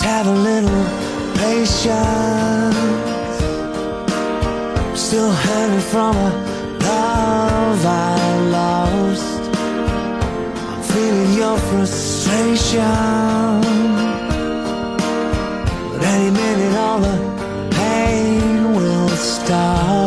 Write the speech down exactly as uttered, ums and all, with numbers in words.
have a little patience. I'm still hurting from a love I lost. I'm feeling your frustration, but any minute all the pain will stop.